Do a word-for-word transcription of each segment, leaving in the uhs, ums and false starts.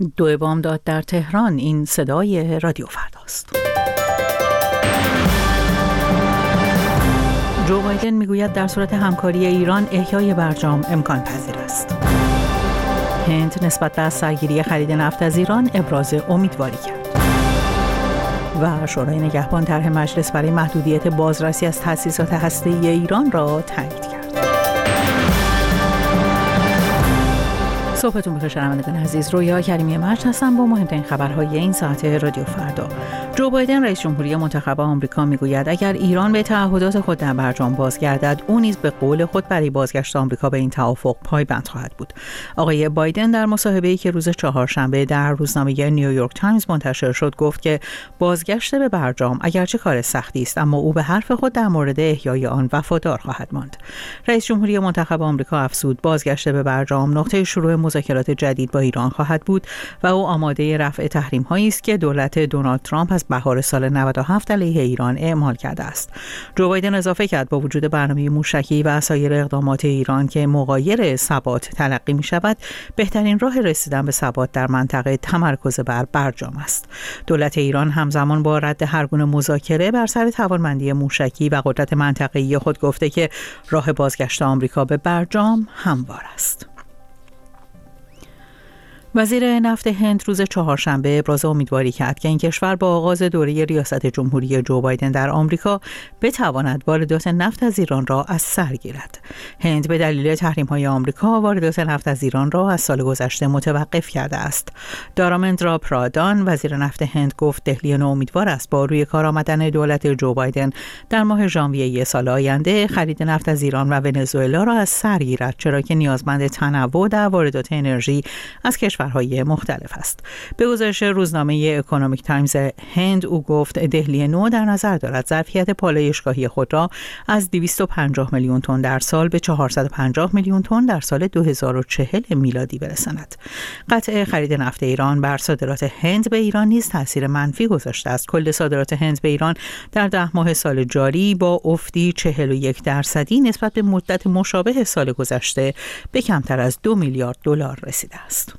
دو بامداد در تهران. این صدای رادیو فرداست. جو بایدن میگوید در صورت همکاری ایران احیای برجام امکان پذیر است. هند نسبت به سرگیری خرید نفت از ایران ابراز امیدواری کرد. و شورای نگهبان طرح مجلس برای محدودیت بازرسی از تأسیسات هسته‌ای ایران را تایید کرد. صبحتون بخیر شنوندگان عزیز، رویا کریمی مرج هستم با مهمترین خبرهای این ساعت رادیو فردا. جو بایدن رئیس جمهوری منتخب آمریکا میگوید اگر ایران به تعهدات خود در برجام بازگردد، او نیز به قول خود برای بازگشت آمریکا به این توافق پایبند خواهد بود. آقای بایدن در مصاحبه‌ای که روز چهارشنبه در روزنامه نیویورک تایمز منتشر شد گفت که بازگشت به برجام اگرچه کار سختی است، اما او به حرف خود در مورد احیای آن وفادار خواهد ماند. رئیس جمهوری منتخب آمریکا افزود بازگشت به برجام نقطه شروع مذاکرات جدید با ایران خواهد بود و او آماده رفع تحریم‌هایی است که دولت دونالد ترامپ از بهار سال نود و هفت علیه ایران اعمال کرده است. جو بایدن اضافه کرد با وجود برنامه موشکی و سایر اقدامات ایران که مغایر ثبات تلقی می شود، بهترین راه رسیدن به ثبات در منطقه تمرکز بر برجام است. دولت ایران همزمان با رد هر گونه مذاکره بر سر توانمندی موشکی و قدرت منطقه‌ای خود گفته که راه بازگشت آمریکا به برجام هموار است. وزیر نفت هند روز چهارشنبه ابراز امیدواری کرد که این کشور با آغاز دوره ریاست جمهوری جو بایدن در آمریکا بتواند واردات نفت از ایران را از سر گیرد. هند به دلیل تحریم‌های آمریکا واردات نفت از ایران را از سال گذشته متوقف کرده است. دارامندرا پرادان وزیر نفت هند گفت دهلی نو امیدوار است با روی کار آمدن دولت جو بایدن در ماه ژانویه سال آینده خرید نفت از ایران و ونزوئلا را از سر گیرد، چرا که نیازمند تنوع در واردات انرژی از کشور های مختلف است. به گزارش روزنامه اکونومیک تایمز هند او گفت دهلی نو در نظر دارد ظرفیت پالایشگاهی خود را از دویست و پنجاه میلیون تن در سال به چهارصد و پنجاه میلیون تن در سال دو هزار و چهل میلادی برساند. قطع خرید نفت ایران بر صادرات هند به ایران نیز تاثیر منفی گذاشته است. کل صادرات هند به ایران در ده ماه سال جاری با افتی چهل و یک درصدی نسبت به مدت مشابه سال گذشته به کمتر از دو میلیارد دلار رسیده است.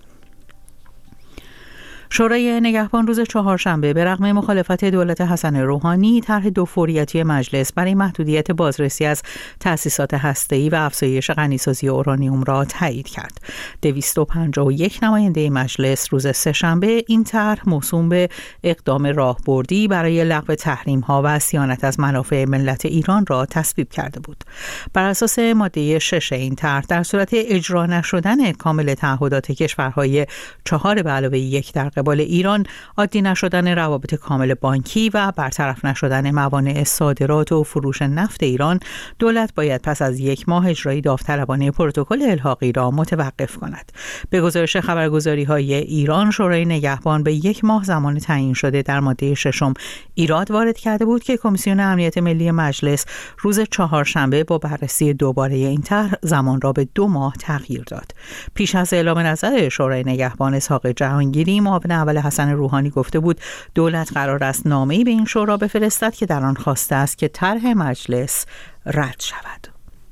شورای نگهبان روز چهارشنبه به رغم مخالفت دولت حسن روحانی طرح دو فوریتی مجلس برای محدودیت بازرسی از تأسیسات هسته‌ای و افزایش غنیسازی اورانیوم را تایید کرد. دویست و پنجاه و یک نماینده مجلس روز سه‌شنبه این طرح موسوم به اقدام راهبردی برای لغو تحریم‌ها و صیانت از منافع ملت ایران را تصویب کرده بود. بر اساس ماده شش این طرح در صورت اجرا نشدن کامل تعهدات کشورهای چهار به علاوه یک در قبال ایران، عادی نشدن روابط کامل بانکی و برطرف نشدن موانع صادرات و فروش نفت ایران، دولت باید پس از یک ماه اجرای داوطلبانه پروتکل الحاقی را متوقف کند. به گزارش خبرگزاری‌های ایران، شورای نگهبان به یک ماه زمان تعیین شده در ماده ششم ایراد وارد کرده بود که کمیسیون امنیت ملی مجلس روز چهارشنبه با بررسی دوباره این طرح زمان را به دو ماه تغییر داد. پیش از اعلام نظر شورای نگهبان، اسحاق جهانگیری معاون اول حسن روحانی گفته بود دولت قرار است نامه‌ای به این شورا بفرستد که در آن خواسته است که طرح مجلس رد شود.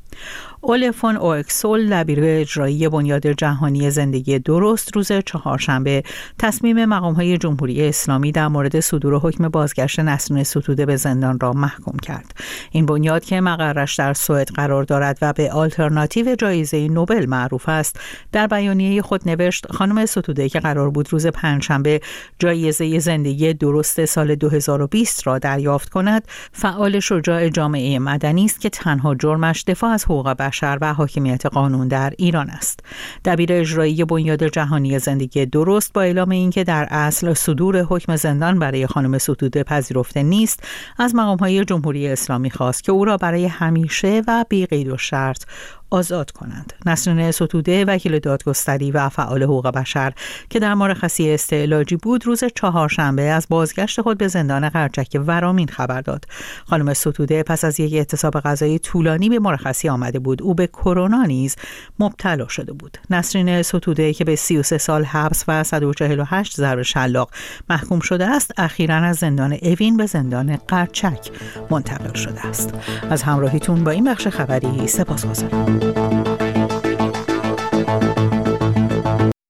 اوله فون اوکسول دبیر اجرایی بنیاد جهانی زندگی درست روز چهارشنبه تصمیم مقام‌های جمهوری اسلامی در مورد صدور حکم بازگشت نسرین ستوده به زندان را محکوم کرد. این بنیاد که مقرش در سوئد قرار دارد و به آلترناتیو جایزه نوبل معروف است، در بیانیه خود نوشت خانم ستوده که قرار بود روز پنجشنبه جایزه زندگی درست سال دو هزار و بیست را دریافت کند، فعال شجاع جامعه مدنی است که تنها جرمش دفاع از حقوق بشر و حاکمیت قانون در ایران است. دبیر اجرایی بنیاد جهانی زندگی درست با اعلام اینکه در اصل صدور حکم زندان برای خانم ستوده پذیرفته نیست، از مقام‌های جمهوری اسلامی خواست که او را برای همیشه و بی قید و شرط آزاد کنند. نسرین ستوده وکیل دادگستری و فعال حقوق بشر که در مرخصی استعلاجی بود، روز چهارشنبه از بازگشت خود به زندان قرچک ورامین خبر داد. خانم ستوده پس از یک اعتصاب قضایی طولانی به مرخصی آمده بود. او به کرونا نیز مبتلا شده بود. نسرین ستوده که به سی و سه سال حبس و صد و چهل و هشت ضرب شلاق محکوم شده است، اخیراً از زندان اوین به زندان قرچک منتقل شده است. از همراهیتون با این بخش خبری سپاسگزارم.